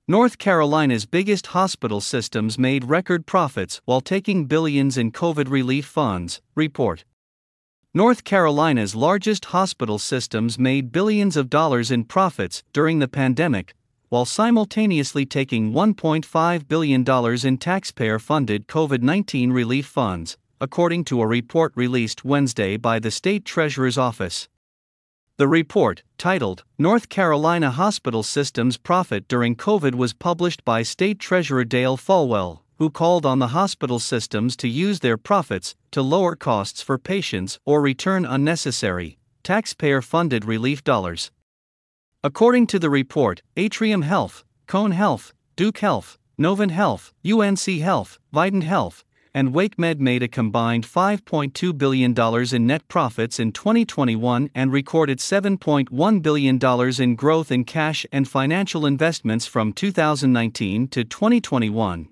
North Carolina's biggest hospital systems made record profits while taking billions in COVID relief funds, report. North Carolina's largest hospital systems made billions of dollars in profits during the pandemic, while simultaneously taking $1.5 billion in taxpayer-funded COVID-19 relief funds, according to a report released Wednesday by the state treasurer's office. The report, titled North Carolina Hospital Systems Profit During COVID, was published by State Treasurer Dale Folwell, who called on the hospital systems to use their profits to lower costs for patients or return unnecessary, taxpayer-funded relief dollars. According to the report, Atrium Health, Cone Health, Duke Health, Novant Health, UNC Health, Vidant Health, and WakeMed made a combined $5.2 billion in net profits in 2021 and recorded $7.1 billion in growth in cash and financial investments from 2019 to 2021.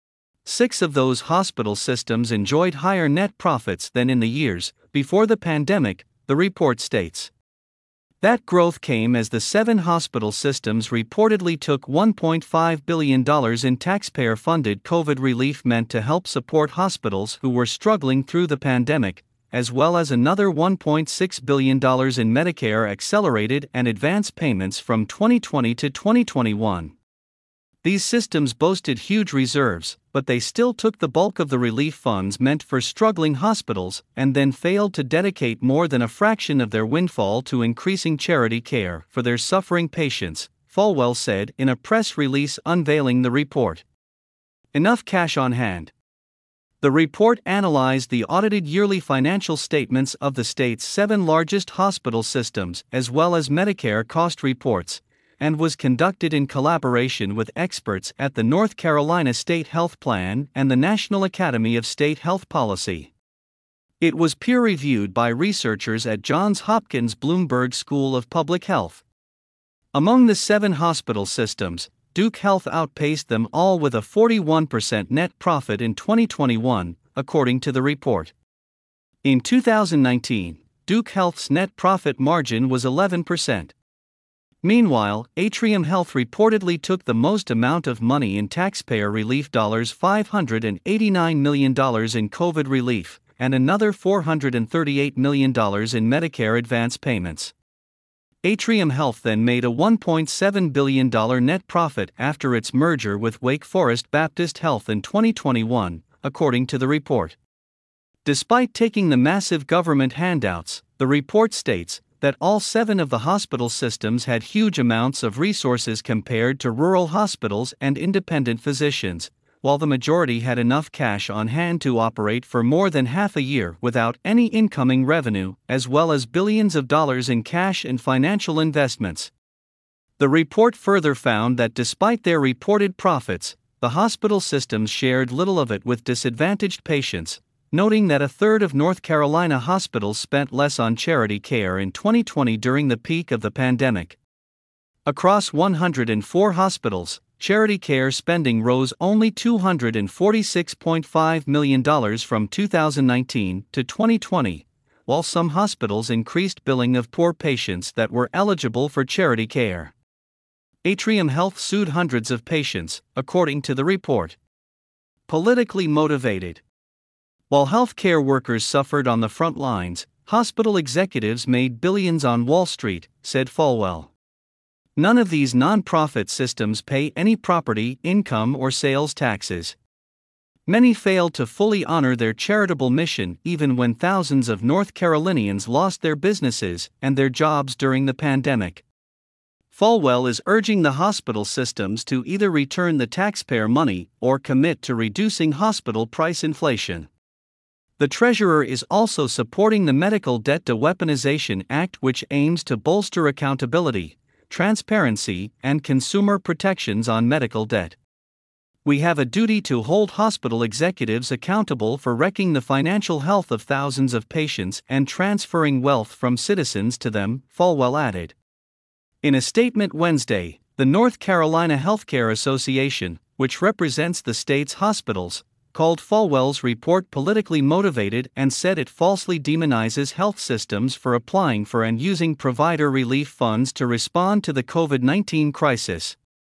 6 of those hospital systems enjoyed higher net profits than in the years before the pandemic, the report states. That growth came as the 7 hospital systems reportedly took $1.5 billion in taxpayer-funded COVID relief meant to help support hospitals who were struggling through the pandemic, as well as another $1.6 billion in Medicare accelerated and advance payments from 2020 to 2021. These systems boasted huge reserves, but they still took the bulk of the relief funds meant for struggling hospitals and then failed to dedicate more than a fraction of their windfall to increasing charity care for their suffering patients, Folwell said in a press release unveiling the report. Enough cash on hand. The report analyzed the audited yearly financial statements of the state's 7 largest hospital systems as well as Medicare cost reports, and was conducted in collaboration with experts at the North Carolina State Health Plan and the National Academy of State Health Policy. It was peer-reviewed by researchers at Johns Hopkins Bloomberg School of Public Health. Among the 7 hospital systems, Duke Health outpaced them all with a 41% net profit in 2021, according to the report. In 2019, Duke Health's net profit margin was 11%. Meanwhile, Atrium Health reportedly took the most amount of money in taxpayer relief dollars, $589 million in COVID relief, and another $438 million in Medicare advance payments. Atrium Health then made a $1.7 billion net profit after its merger with Wake Forest Baptist Health in 2021, according to the report. Despite taking the massive government handouts, the report states that all 7 of the hospital systems had huge amounts of resources compared to rural hospitals and independent physicians, while the majority had enough cash on hand to operate for more than half a year without any incoming revenue, as well as billions of dollars in cash and financial investments. The report further found that despite their reported profits, the hospital systems shared little of it with disadvantaged patients, noting that a third of North Carolina hospitals spent less on charity care in 2020 during the peak of the pandemic. Across 104 hospitals, charity care spending rose only $246.5 million from 2019 to 2020, while some hospitals increased billing of poor patients that were eligible for charity care. Atrium Health sued hundreds of patients, according to the report. Politically motivated. While healthcare workers suffered on the front lines, hospital executives made billions on Wall Street, said Folwell. None of these non-profit systems pay any property, income, or sales taxes. Many failed to fully honor their charitable mission even when thousands of North Carolinians lost their businesses and their jobs during the pandemic. Folwell is urging the hospital systems to either return the taxpayer money or commit to reducing hospital price inflation. The treasurer is also supporting the Medical Debt Deweaponization Act, which aims to bolster accountability, transparency, and consumer protections on medical debt. We have a duty to hold hospital executives accountable for wrecking the financial health of thousands of patients and transferring wealth from citizens to them, Folwell added. In a statement Wednesday, the North Carolina Healthcare Association, which represents the state's hospitals, called Folwell's report politically motivated and said it falsely demonizes health systems for applying for and using provider relief funds to respond to the COVID-19 crisis.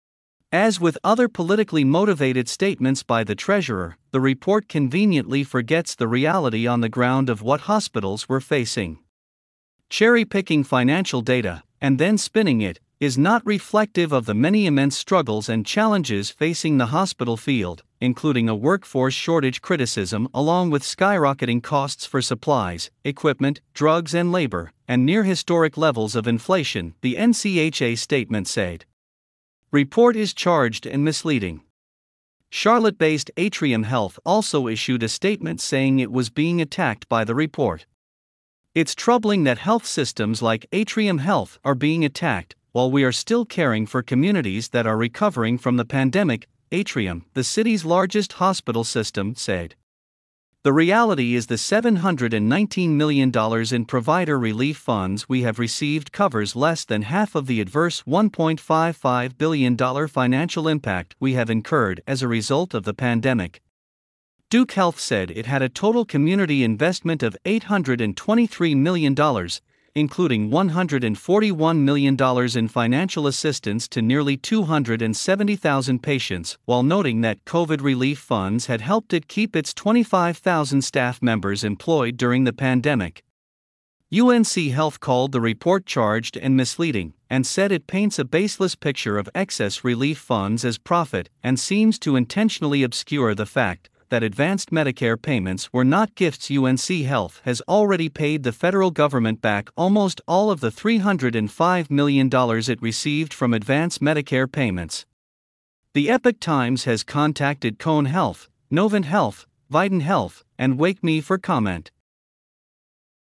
As with other politically motivated statements by the treasurer, the report conveniently forgets the reality on the ground of what hospitals were facing. Cherry-picking financial data, and then spinning it, is not reflective of the many immense struggles and challenges facing the hospital field, including a workforce shortage criticism along with skyrocketing costs for supplies, equipment, drugs and labor, and near-historic levels of inflation, the NCHA statement said. Report is charged and misleading. Charlotte-based Atrium Health also issued a statement saying it was being attacked by the report. It's troubling that health systems like Atrium Health are being attacked, while we are still caring for communities that are recovering from the pandemic, Atrium, the city's largest hospital system, said. The reality is the $719 million in provider relief funds we have received covers less than half of the adverse $1.55 billion financial impact we have incurred as a result of the pandemic. Duke Health said it had a total community investment of $823 million, including $141 million in financial assistance to nearly 270,000 patients, while noting that COVID relief funds had helped it keep its 25,000 staff members employed during the pandemic. UNC Health called the report charged and misleading, and said it paints a baseless picture of excess relief funds as profit and seems to intentionally obscure the fact that advanced Medicare payments were not gifts. UNC Health has already paid the federal government back almost all of the $305 million it received from advanced Medicare payments. The Epoch Times has contacted Cone Health, Novant Health, Vidant Health, and WakeMe for comment.